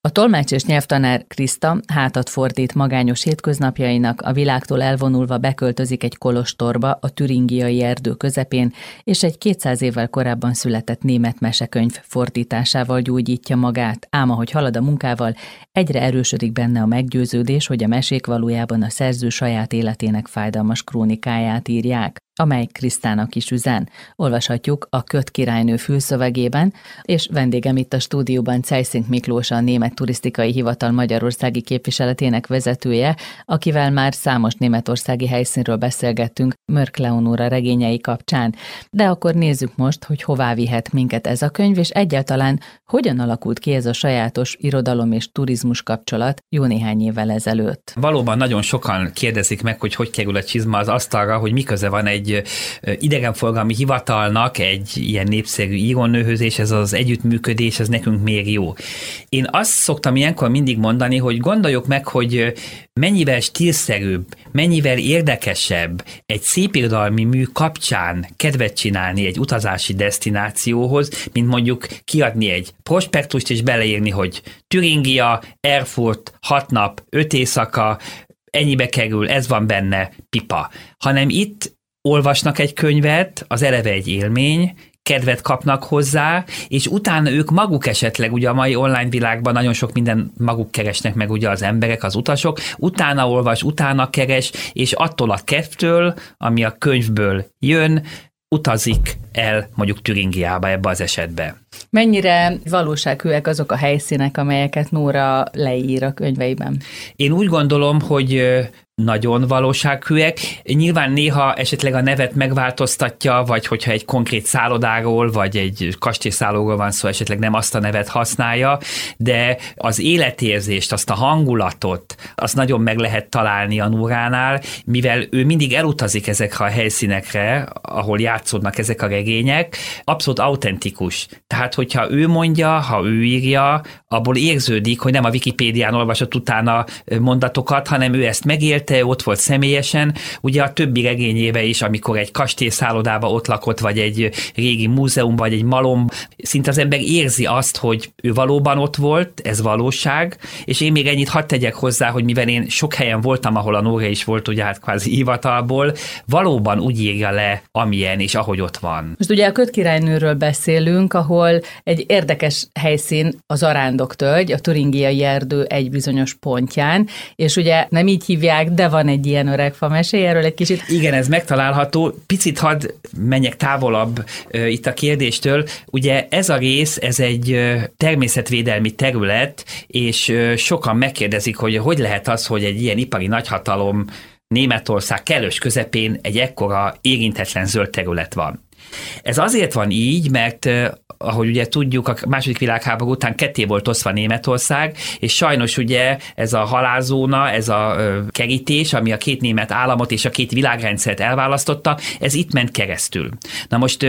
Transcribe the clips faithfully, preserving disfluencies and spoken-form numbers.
A tolmács és nyelvtanár Kriszta hátat fordít magányos hétköznapjainak, a világtól elvonulva beköltözik egy kolostorba a türingiai erdő közepén, és egy kétszáz évvel korábban született német mesekönyv fordításával gyógyítja magát, ám ahogy halad a munkával, egyre erősödik benne a meggyőződés, hogy a mesék valójában a szerző saját életének fájdalmas krónikáját írják, amely Krisztának is üzen. Olvashatjuk a Köt királynő fülszövegében, és vendégem itt a stúdióban Ceissink Miklós, a Német Turisztikai Hivatal magyarországi képviseletének vezetője, akivel már számos németországi helyszínről beszélgettünk Mörk Leonóra regényei kapcsán. De akkor nézzük most, hogy hová vihet minket ez a könyv, és egyáltalán hogyan alakult ki ez a sajátos irodalom és turizmus kapcsolat jó néhány évvel ezelőtt. Valóban nagyon sokan kérdezik meg, hogy hogy kerül a csizma az asztalra, hogy mi köze van egy idegenforgalmi hivatalnak egy ilyen népszerű írónőhöz, és ez az együttműködés, ez nekünk még jó. Én azt szoktam ilyenkor mindig mondani, hogy gondoljuk meg, hogy mennyivel stílszerűbb, mennyivel érdekesebb egy szépirodalmi mű kapcsán kedvet csinálni egy utazási desztinációhoz, mint mondjuk kiadni egy prospektust és beleírni, hogy Türingia, Erfurt, hat nap, öt éjszaka, ennyibe kerül, ez van benne, pipa. Hanem itt olvasnak egy könyvet, az eleve egy élmény, kedvet kapnak hozzá, és utána ők maguk esetleg, ugye a mai online világban nagyon sok minden maguk keresnek meg ugye az emberek, az utasok, utána olvas, utána keres, és attól a kedvtől, ami a könyvből jön, utazik el mondjuk Türingiába ebbe az esetbe. Mennyire valósághűek azok a helyszínek, amelyeket Nóra leír a könyveiben? Én úgy gondolom, hogy nagyon valósághűek. Nyilván néha esetleg a nevet megváltoztatja, vagy hogyha egy konkrét szállodáról, vagy egy kastélyszállóról van szó, esetleg nem azt a nevet használja, de az életérzést, azt a hangulatot, azt nagyon meg lehet találni a Nóránál, mivel ő mindig elutazik ezekre a helyszínekre, ahol játszódnak ezek a regények, abszolút autentikus. Tehát, hogyha ő mondja, ha ő írja, abból érződik, hogy nem a Wikipédián olvasott utána mondatokat, hanem ő ezt megélt, ott volt személyesen, ugye a többi regényébe is, amikor egy kastélyszállodába ott lakott, vagy egy régi múzeum, vagy egy malom, szinte az ember érzi azt, hogy ő valóban ott volt, ez valóság, és én még ennyit hadd tegyek hozzá, hogy mivel én sok helyen voltam, ahol a Nóra is volt, ugye hát kvázi hivatalból, valóban úgy írja le, amilyen és ahogy ott van. Most ugye a Köt királynőről beszélünk, ahol egy érdekes helyszín az Arándoktölgy, a Türingiai erdő egy bizonyos pontján, és ugye nem így hívják, de van egy ilyen öreg fa, mesélj erről egy kicsit. Igen, ez megtalálható. Picit hadd menjek távolabb uh, itt a kérdéstől. Ugye ez a rész, ez egy uh, természetvédelmi terület, és uh, sokan megkérdezik, hogy hogy lehet az, hogy egy ilyen ipari nagyhatalom Németország kellős közepén egy ekkora érintetlen zöld terület van. Ez azért van így, mert ahogy ugye tudjuk, a második világháború után ketté volt osztva Németország, és sajnos ugye ez a halálzóna, ez a kerítés, ami a két német államot és a két világrendszert elválasztotta, ez itt ment keresztül. Na most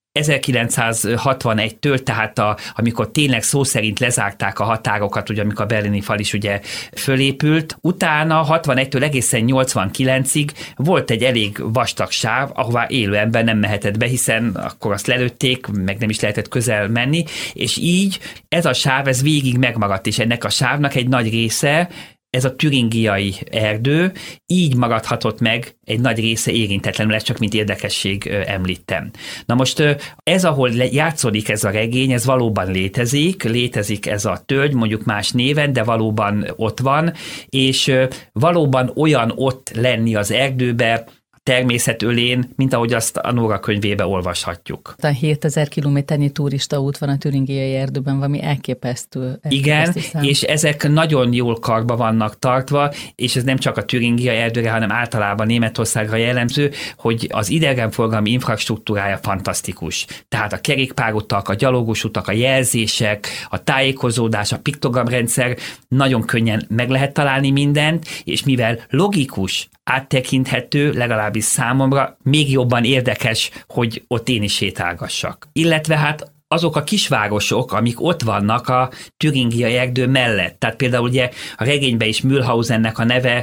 ezerkilencszázhatvanegytől, tehát a, amikor tényleg szó szerint lezárták a határokat, ugye amikor a berlini fal is ugye fölépült, utána hatvanegytől egészen nyolcvankilencig volt egy elég vastag sáv, ahová élő ember nem mehetett be, hiszen akkor azt lelőtték, meg nem is lehetett közel menni, és így ez a sáv, ez végig megmaradt, és ennek a sávnak egy nagy része, ez a türingiai erdő, így maradhatott meg, egy nagy része érintetlenül, ezt csak mint érdekesség említem. Na most ez, ahol játszódik ez a regény, ez valóban létezik, létezik ez a tölgy, mondjuk más néven, de valóban ott van, és valóban olyan ott lenni az erdőbe, természet ölén, mint ahogy azt a Nóra könyvébe olvashatjuk. A hétezer kilométernyi turistaút van a türingiai erdőben, valami elképesztő. elképesztő Igen, szám. És ezek nagyon jól karba vannak tartva, és ez nem csak a türingiai erdőre, hanem általában Németországra jellemző, hogy az idegenforgalmi infrastruktúrája fantasztikus. Tehát a kerékpárutak, a gyalogos utak, a jelzések, a tájékozódás, a piktogramrendszer, nagyon könnyen meg lehet találni mindent, és mivel logikus, áttekinthető, legalábbis számomra, még jobban érdekes, hogy ott én is sétálgassak. Illetve hát azok a kisvárosok, amik ott vannak a türingiai erdő mellett. Tehát például ugye a regényben is Mühlhausennek a neve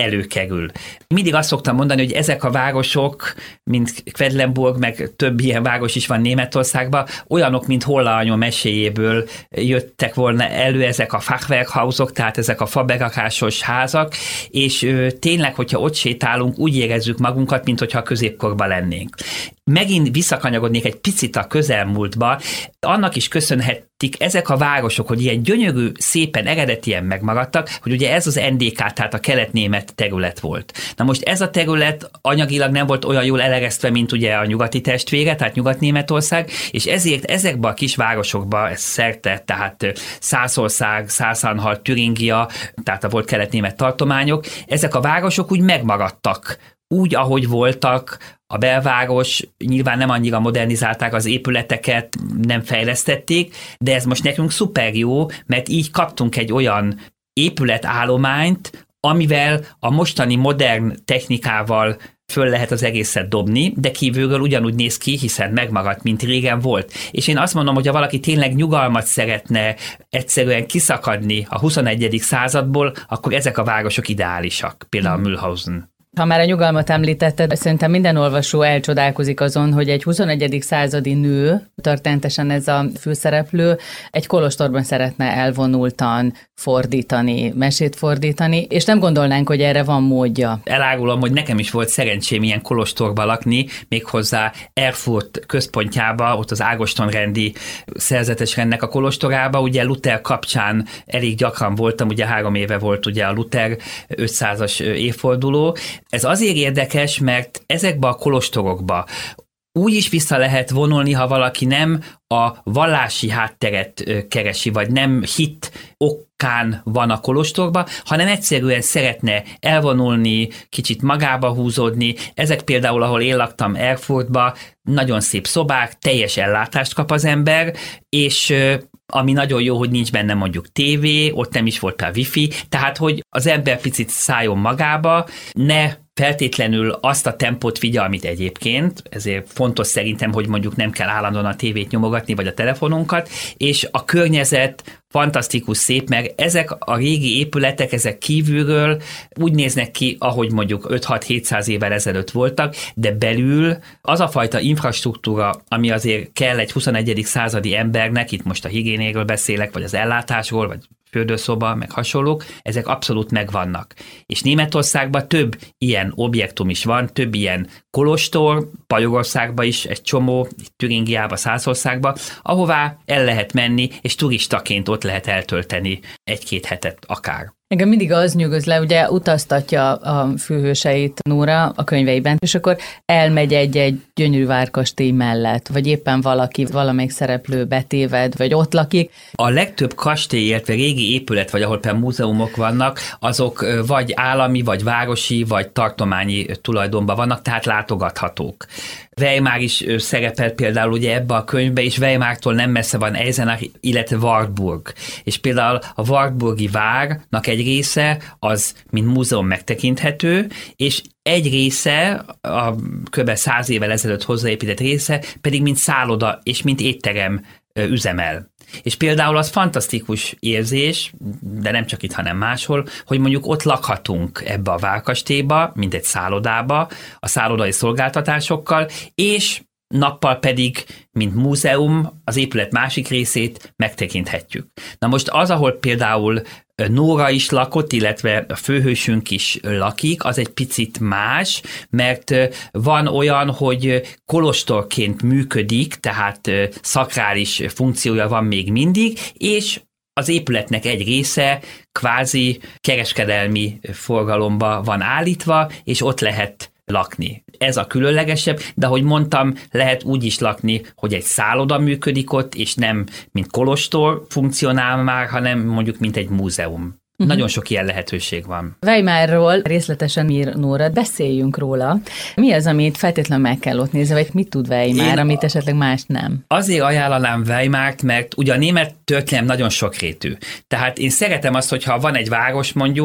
előkerül. Mindig azt szoktam mondani, hogy ezek a városok, mint Quedlinburg, meg több ilyen város is van Németországban, olyanok, mint Holla anya meséjéből jöttek volna elő ezek a Fachwerkhausok, tehát ezek a faberakásos házak, és ö, tényleg, hogyha ott sétálunk, úgy érezzük magunkat, mint hogyha a középkorban lennénk. Megint visszakanyagodnék egy picit a közelmúltba, annak is köszönhetik ezek a városok, hogy ilyen gyönyörű, szépen eredetien megmaradtak, hogy ugye ez az en dé ká, tehát a kelet-német terület volt. Na most ez a terület anyagilag nem volt olyan jól eleresztve, mint ugye a nyugati testvére, tehát Nyugat-Németország, és ezért ezekben a kis városokban, ez szerte, tehát Szászország, Szászanhalt, Türingia, tehát a volt kelet-német tartományok, ezek a városok úgy megmaradtak, úgy, ahogy voltak. A belváros, nyilván nem annyira modernizálták az épületeket, nem fejlesztették, de ez most nekünk szuper jó, mert így kaptunk egy olyan épületállományt, amivel a mostani modern technikával föl lehet az egészet dobni, de kívülről ugyanúgy néz ki, hiszen megmaradt, mint régen volt. És én azt mondom, hogy ha valaki tényleg nyugalmat szeretne egyszerűen kiszakadni a huszonegyedik századból, akkor ezek a városok ideálisak, például mm. Mühlhausen. Ha már a nyugalmat említetted, szerintem minden olvasó elcsodálkozik azon, hogy egy huszonegyedik századi nő, történetesen ez a főszereplő, egy kolostorban szeretne elvonultan fordítani, mesét fordítani, és nem gondolnánk, hogy erre van módja. Elárulom, hogy nekem is volt szerencsém ilyen kolostorba lakni, méghozzá Erfurt központjába, ott az Ágostonrendi szerzetes rendnek a kolostorába, ugye Luther kapcsán elég gyakran voltam, ugye három éve volt ugye a Luther ötszázas évforduló. Ez azért érdekes, mert ezekbe a kolostorokba úgy is vissza lehet vonulni, ha valaki nem a vallási hátteret keresi, vagy nem hit okán van a kolostorba, hanem egyszerűen szeretne elvonulni, kicsit magába húzódni. Ezek például, ahol én laktam Erfurtba, nagyon szép szobák, teljes ellátást kap az ember, és ami nagyon jó, hogy nincs benne mondjuk tévé, ott nem is volt a wifi, tehát hogy az ember picit szálljon magába, ne feltétlenül azt a tempót vigye, amit egyébként, ezért fontos szerintem, hogy mondjuk nem kell állandóan a tévét nyomogatni, vagy a telefonunkat, és a környezet fantasztikus szép, mert ezek a régi épületek, ezek kívülről úgy néznek ki, ahogy mondjuk öt-hat-hétszáz évvel ezelőtt voltak, de belül az a fajta infrastruktúra, ami azért kell egy huszonegyedik századi embernek, itt most a higiénéről beszélek, vagy az ellátásról, vagy fürdőszoba, meg hasonlók, ezek abszolút megvannak. És Németországban több ilyen objektum is van, több ilyen kolostor, Bajorországban is egy csomó, Türingiában, Szászországban, ahová el lehet menni, és turistaként ott lehet eltölteni egy-két hetet akár. Engem mindig az nyugoz le, ugye utaztatja a főhőseit Nóra a könyveiben, és akkor elmegy egy-egy gyönyörű várkastély mellett, vagy éppen valaki, valamelyik szereplő betéved, vagy ott lakik. A legtöbb kastély, illetve régi épület, vagy ahol például múzeumok vannak, azok vagy állami, vagy városi, vagy tartományi tulajdonban vannak, tehát látogathatók. Weimar is szerepel például ugye ebbe a könyvbe, és Weimartól nem messze van Eisenach, illetve Wartburg. És például a Wartburgi várnak egy része az, mint múzeum megtekinthető, és egy része, a kb. száz évvel ezelőtt hozzáépített része, pedig mint szálloda és mint étterem üzemel. És például az fantasztikus érzés, de nem csak itt, hanem máshol, hogy mondjuk ott lakhatunk ebbe a várkastélyba, mint egy szállodába, a szállodai szolgáltatásokkal, és nappal pedig, mint múzeum, az épület másik részét megtekinthetjük. Na most az, ahol például Nóra is lakott, illetve a főhősünk is lakik, az egy picit más, mert van olyan, hogy kolostorként működik, tehát szakrális funkciója van még mindig, és az épületnek egy része kvázi kereskedelmi forgalomba van állítva, és ott lehet lakni. Ez a különlegesebb, de ahogy mondtam, lehet úgy is lakni, hogy egy szálloda működik ott, és nem mint kolostor funkcionál már, hanem mondjuk mint egy múzeum. Uh-huh. Nagyon sok ilyen lehetőség van. Weimarról részletesen ír Nóra, beszéljünk róla. Mi az, amit feltétlenül meg kell ott nézni, vagy mit tud Weimar, Én amit esetleg más nem? Azért ajánlanám Weimart, mert ugye a német történelem nagyon sokrétű. Tehát én szeretem azt, hogyha van egy város mondjuk,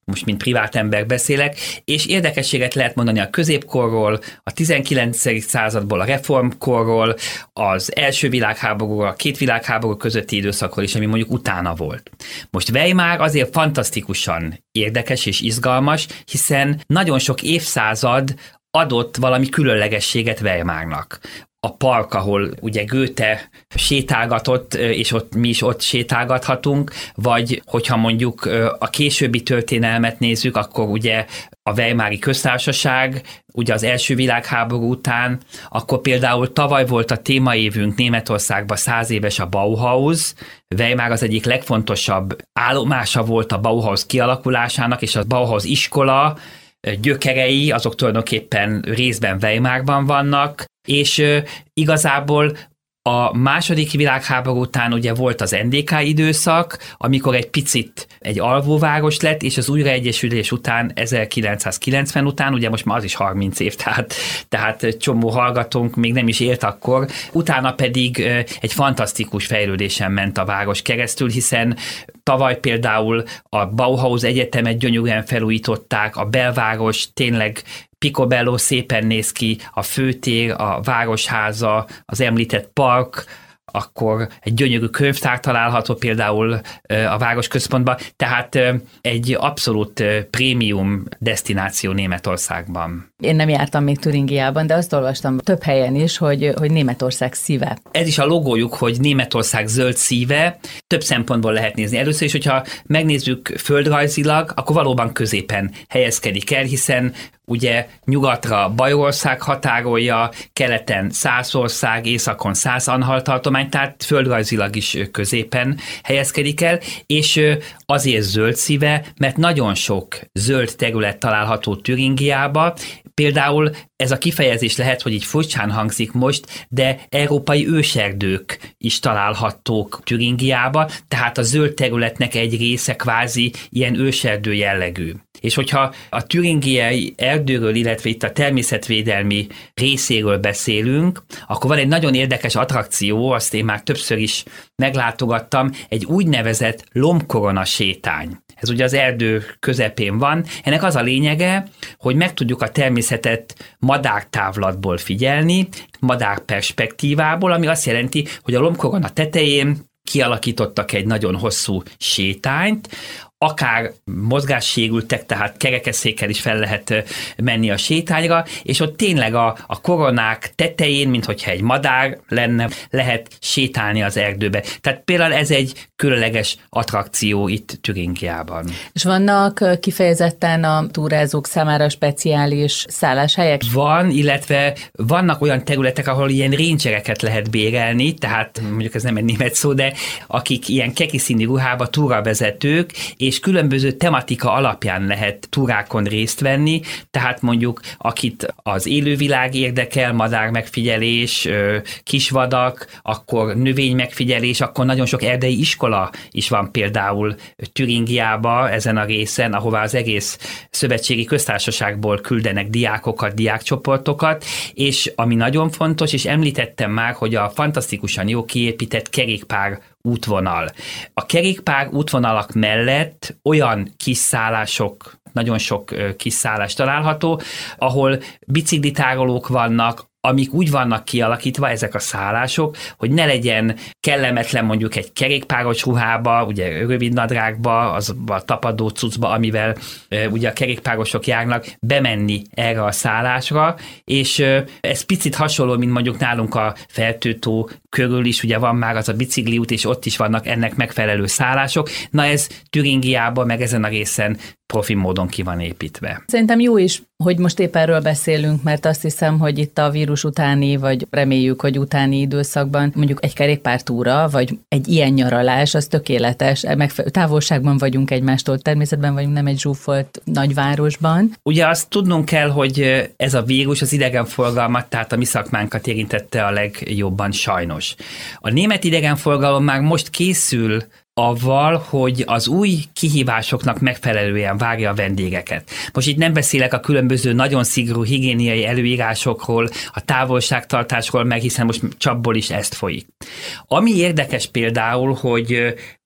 most mint privát ember beszélek, és érdekességet lehet mondani a középkorról, a tizenkilencedik századból, a reformkorról, az első világháborúról, a két világháború közötti időszakról is, ami mondjuk utána volt. Most Weimar azért fantasztikusan érdekes és izgalmas, hiszen nagyon sok évszázad adott valami különlegességet Weimarnak. A park, ahol ugye Goethe sétálgatott, és ott mi is ott sétálgathatunk, vagy hogyha mondjuk a későbbi történelmet nézzük, akkor ugye a Weimari Köztársaság, ugye az első világháború után, akkor például tavaly volt a témaévünk Németországban száz éves a Bauhaus. Weimar az egyik legfontosabb állomása volt a Bauhaus kialakulásának, és a Bauhaus iskola gyökerei, azok tulajdonképpen részben Weimarban vannak, és igazából a második világháború után ugye volt az en dé ká időszak, amikor egy picit egy alvóváros lett, és az újraegyesülés után ezerkilencszázkilencven után, ugye most már az is harminc év, tehát, tehát csomó hallgatónk még nem is élt akkor, utána pedig egy fantasztikus fejlődésen ment a város keresztül, hiszen tavaly például a Bauhaus Egyetemet gyönyörűen felújították, a belváros tényleg picobello, szépen néz ki, a főtér, a városháza, az említett park, akkor egy gyönyörű könyvtár található például a városközpontban, tehát egy abszolút prémium desztináció Németországban. Én nem jártam még Türingiában, de azt olvastam több helyen is, hogy, hogy Németország szíve. Ez is a logójuk, hogy Németország zöld szíve, több szempontból lehet nézni. Először is, hogyha megnézzük földrajzilag, akkor valóban középen helyezkedik el, hiszen ugye nyugatra Bajorország határolja, keleten Szászország, északon Szász-Anhalt tartomány, tehát földrajzilag is középen helyezkedik el, és azért zöld szíve, mert nagyon sok zöld terület található Türingiába. Például ez a kifejezés lehet, hogy így furcsán hangzik most, de európai őserdők is találhatók Türingiába, tehát a zöld területnek egy része kvázi ilyen őserdő jellegű. És hogyha a türingiai erdőről, illetve itt a természetvédelmi részéről beszélünk, akkor van egy nagyon érdekes attrakció, azt én már többször is meglátogattam, egy úgynevezett lombkorona sétány. Ez ugye az erdő közepén van. Ennek az a lényege, hogy meg tudjuk a természetet madártávlatból figyelni, madárperspektívából, ami azt jelenti, hogy a lombkorona tetején kialakítottak egy nagyon hosszú sétányt, akár mozgássérültek, tehát kerekesszékkel is fel lehet menni a sétányra, és ott tényleg a, a koronák tetején, minthogyha egy madár lenne, lehet sétálni az erdőbe. Tehát például ez egy különleges attrakció itt Türingiában. És vannak kifejezetten a túrázók számára speciális szálláshelyek? Van, illetve vannak olyan területek, ahol ilyen rangereket lehet bérelni, tehát mondjuk ez nem egy német szó, de akik ilyen kekiszínű ruhába túravezetők, és különböző tematika alapján lehet túrákon részt venni, tehát mondjuk akit az élővilág érdekel, madár megfigyelés, kisvadak, akkor növény megfigyelés, akkor nagyon sok erdei iskola is van például Türingiában ezen a részen, ahová az egész szövetségi köztársaságból küldenek diákokat, diákcsoportokat, és ami nagyon fontos, és említettem már, hogy a fantasztikusan jó kiépített kerékpár útvonal. A kerékpár útvonalak mellett olyan kis szállások, nagyon sok kis szállás található, ahol biciklitárolók vannak, amik úgy vannak kialakítva, ezek a szállások, hogy ne legyen kellemetlen mondjuk egy kerékpáros ruhába, ugye rövid nadrágba, az a tapadó cuccba, amivel e, ugye a kerékpárosok járnak, bemenni erre a szállásra, és e, ez picit hasonló, mint mondjuk nálunk a Fertőtó körül is, ugye van már az a bicikliút, és ott is vannak ennek megfelelő szállások. Na ez Türingiában, meg ezen a részen profi módon ki van építve. Szerintem jó is, hogy most épp erről beszélünk, mert azt hiszem, hogy itt a vírus utáni, vagy reméljük, hogy utáni időszakban mondjuk egy kerékpártúra, vagy egy ilyen nyaralás, az tökéletes. Megfelelő távolságban vagyunk egymástól, természetben vagyunk, nem egy zsúfolt nagyvárosban. Ugye azt tudnunk kell, hogy ez a vírus az idegenforgalmat, tehát a mi szakmánkat érintette a legjobban sajnos. A német idegenforgalom már most készül avval, hogy az új kihívásoknak megfelelően várja a vendégeket. Most itt nem beszélek a különböző nagyon szigorú higiéniai előírásokról, a távolságtartásról, meg hiszen most csapból is ezt folyik. Ami érdekes például, hogy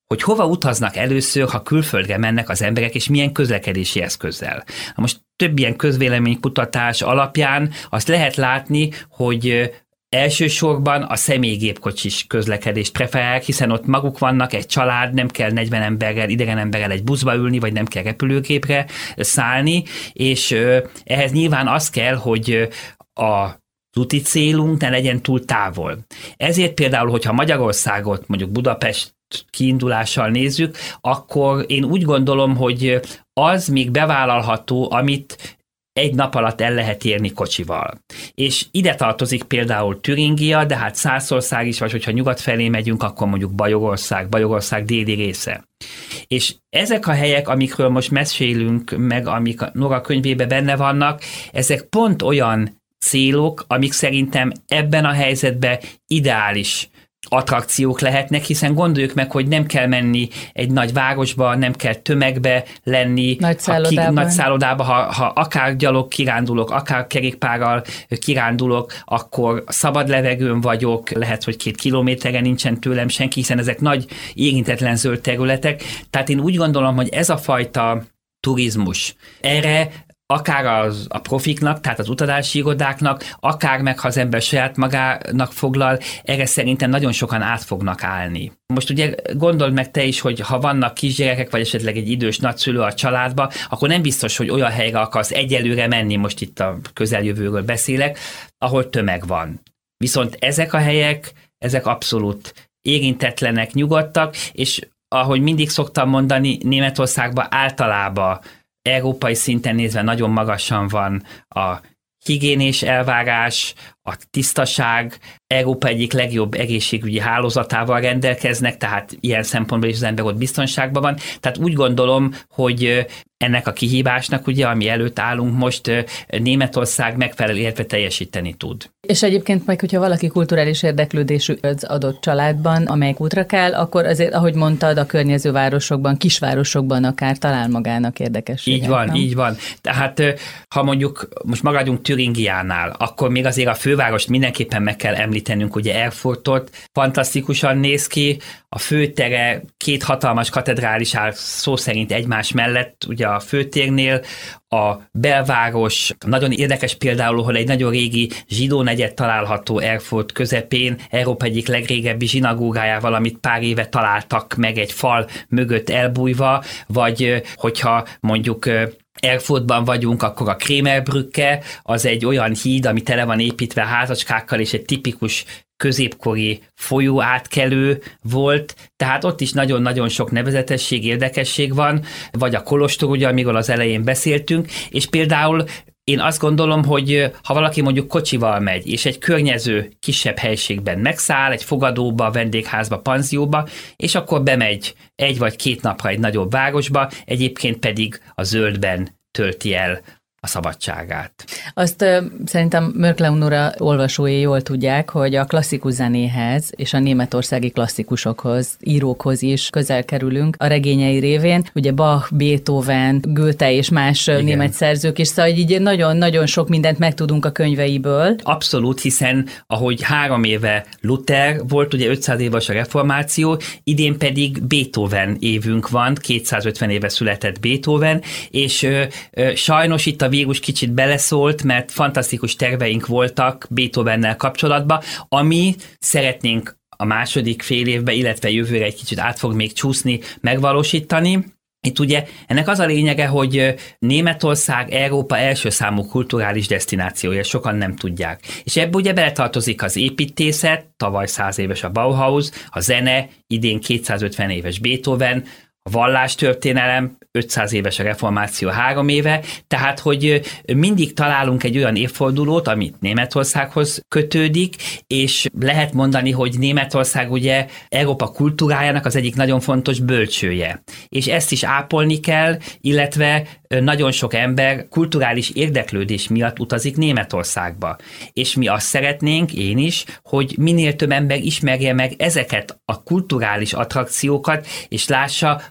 hogy hova utaznak először, ha külföldre mennek az emberek, és milyen közlekedési eszközzel. Most több ilyen közvéleménykutatás alapján azt lehet látni, hogy elsősorban a személygépkocsis közlekedést preferálják, hiszen ott maguk vannak, egy család, nem kell negyven emberrel, idegen emberrel egy buszba ülni, vagy nem kell repülőgépre szállni, és ehhez nyilván az kell, hogy a úti célunk ne legyen túl távol. Ezért például, hogyha Magyarországot, mondjuk Budapest kiindulással nézzük, akkor én úgy gondolom, hogy az még bevállalható, amit egy nap alatt el lehet érni kocsival. És ide tartozik például Türingia, de hát Szászország is, vagy hogyha nyugat felé megyünk, akkor mondjuk Bajorország, Bajorország déli része. És ezek a helyek, amikről most mesélünk, meg amik a Nora könyvében benne vannak, ezek pont olyan célok, amik szerintem ebben a helyzetben ideális attrakciók lehetnek, hiszen gondoljuk meg, hogy nem kell menni egy nagy városba, nem kell tömegbe lenni, nagy szállodában, ha, ki, nagy szállodába, ha, ha akár gyalog kirándulok, akár kerékpárral kirándulok, akkor szabad levegőn vagyok, lehet, hogy két kilométerre nincsen tőlem senki, hiszen ezek nagy érintetlen zöld területek. Tehát én úgy gondolom, hogy ez a fajta turizmus, erre akár az, a profiknak, tehát az utazási irodáknak, akár meg, ha az ember saját magának foglal, erre szerintem nagyon sokan át fognak állni. Most ugye gondold meg te is, hogy ha vannak kisgyerekek, vagy esetleg egy idős nagyszülő a családba, akkor nem biztos, hogy olyan helyre akarsz egyelőre menni, most itt a közeljövőről beszélek, ahol tömeg van. Viszont ezek a helyek, ezek abszolút érintetlenek, nyugodtak, és ahogy mindig szoktam mondani, Németországban általában európai szinten nézve nagyon magasan van a higiénés elvárás, a tisztaság, Európa egyik legjobb egészségügyi hálózatával rendelkeznek, tehát ilyen szempontból is az ember ott biztonságban van. Tehát úgy gondolom, hogy ennek a kihívásnak, ugye, ami előtt állunk most, Németország megfelelő érve teljesíteni tud. És egyébként meg, hogyha valaki kulturális érdeklődésű az adott családban, amelyik útra kell, akkor azért, ahogy mondtad, a környező városokban, kisvárosokban akár talál magának érdekességet. Így van, nem? így van. Tehát ha mondjuk most maradjunk Türingiánál, akkor még azért a fővárost mindenképpen meg kell említenünk, ugye Erfurtot, fantasztikusan néz ki, a főtere, két hatalmas katedrális áll szó szerint egymás mellett, ugye a főtérnél, a belváros, nagyon érdekes például, hogy egy nagyon régi zsidó negyed található Erfurt közepén, Európa egyik legrégebbi zsinagógájával, amit pár éve találtak meg egy fal mögött elbújva, vagy hogyha mondjuk Erfurtban vagyunk, akkor a Krémerbrücke, az egy olyan híd, ami tele van építve házacskákkal, és egy tipikus középkori folyó átkelő volt, tehát ott is nagyon-nagyon sok nevezetesség, érdekesség van, vagy a kolostor, ugye, amiről az elején beszéltünk, és például én azt gondolom, hogy ha valaki mondjuk kocsival megy, és egy környező kisebb helységben megszáll, egy fogadóba, vendégházba, panzióba, és akkor bemegy egy vagy két napra egy nagyobb városba, egyébként pedig a zöldben tölti el a szabadságát. Azt uh, szerintem Mörk Leonóra olvasói jól tudják, hogy a klasszikus zenéhez és a németországi klasszikusokhoz, írókhoz is közel kerülünk a regényei révén. Ugye Bach, Beethoven, Goethe és más Igen. német szerzők is, szóval így nagyon-nagyon sok mindent megtudunk a könyveiből. Abszolút, hiszen ahogy három éve Luther volt, ugye ötszáz éves a reformáció, idén pedig Beethoven évünk van, kétszázötven éve született Beethoven, és ö, ö, sajnos itt a vírus kicsit beleszólt, mert fantasztikus terveink voltak Beethovennel kapcsolatban, ami szeretnénk a második fél évben, illetve jövőre egy kicsit át fog még csúszni, megvalósítani. Itt ugye ennek az a lényege, hogy Németország Európa első számú kulturális desztinációja, sokan nem tudják. És ebbe ugye beletartozik az építészet, tavaly száz éves a Bauhaus, a zene, idén kétszázötven éves Beethoven, a vallástörténelem, ötszáz éves a reformáció három éve, tehát, hogy mindig találunk egy olyan évfordulót, amit Németországhoz kötődik, és lehet mondani, hogy Németország ugye Európa kultúrájának az egyik nagyon fontos bölcsője. És ezt is ápolni kell, illetve nagyon sok ember kulturális érdeklődés miatt utazik Németországba. És mi azt szeretnénk, én is, hogy minél több ember ismerje meg ezeket a kulturális attrakciókat, és lássa,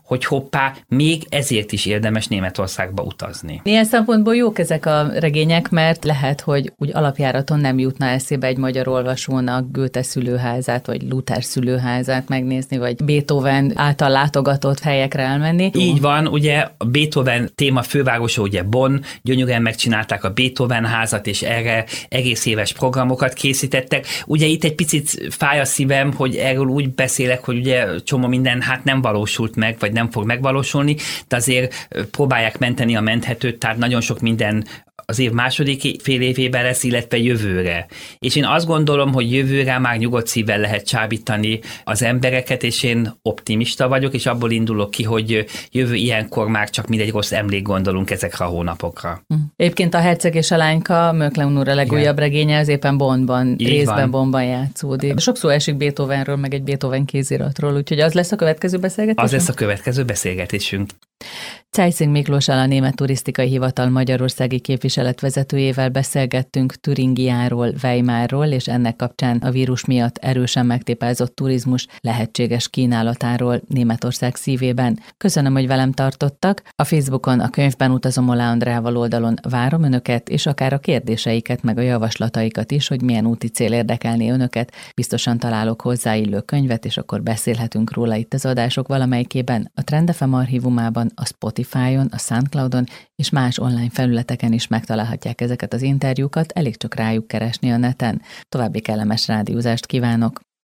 hogy hoppá, még ezért is érdemes Németországba utazni. Ilyen szempontból jók ezek a regények, mert lehet, hogy úgy alapjáraton nem jutna eszébe egy magyar olvasónak Goethe szülőházát, vagy Luther szülőházát megnézni, vagy Beethoven által látogatott helyekre elmenni. Így van, ugye a Beethoven téma fővárosa ugye Bonn, gyönyörűen megcsinálták a Beethoven házat, és erre egész éves programokat készítettek. Ugye itt egy picit fáj a szívem, hogy erről úgy beszélek, hogy ugye csomó minden hát nem valósult meg, vagy nem fog megvalósulni, de azért próbálják menteni a menthetőt, tehát nagyon sok minden az év második fél évében lesz, illetve jövőre. És én azt gondolom, hogy jövőre már nyugodt szívvel lehet csábítani az embereket, és én optimista vagyok, és abból indulok ki, hogy jövő ilyenkor már csak mindegy rossz emlék gondolunk ezekre a hónapokra. Egyébként a Herceg és a lányka, Möklem úr a legújabb regénye, az éppen Bonnban, így részben van. Bonnban játszódik. Sok szó esik Beethovenről, meg egy Beethoven kéziratról, úgyhogy az lesz a következő beszélgetésünk? Az lesz a következő beszélgetésünk. Zeissing Miklóssal, a Német Turisztikai Hivatal magyarországi képviseletvezetőjével beszélgettünk Türingiáról, Weimarról, és ennek kapcsán a vírus miatt erősen megtépázott turizmus lehetséges kínálatáról Németország szívében. Köszönöm, hogy velem tartottak. A Facebookon, a Könyvben utazom Olá Andrával oldalon várom önöket, és akár a kérdéseiket, meg a javaslataikat is, hogy milyen úti cél érdekelné önöket. Biztosan találok hozzáillő könyvet, és akkor beszélhetünk róla itt az adások valamelyikében, a Trend ef em archívumában, a Spotify-on, a SoundCloudon és más online felületeken is megtalálhatják ezeket az interjúkat, elég csak rájuk keresni a neten. További kellemes rádiózást kívánok!